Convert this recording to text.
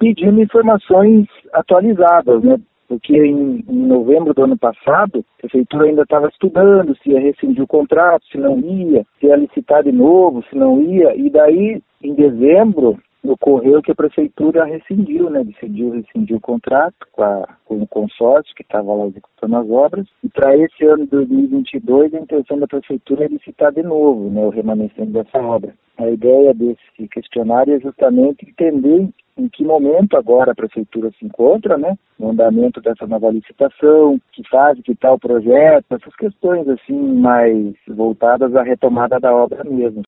pedindo informações atualizadas, né? Porque em novembro do ano passado, a prefeitura ainda estava estudando se ia rescindir o contrato, se não ia, se ia licitar de novo, se não ia. E daí, em dezembro, ocorreu que a prefeitura rescindiu, né? Decidiu rescindir o contrato com o consórcio que estava lá executando as obras. E para esse ano de 2022, a intenção da prefeitura é licitar de novo, né? O remanescente dessa obra. A ideia desse questionário é justamente entender em que momento agora a prefeitura se encontra, né, no andamento dessa nova licitação, que fase que está o projeto, essas questões assim mais voltadas à retomada da obra mesmo.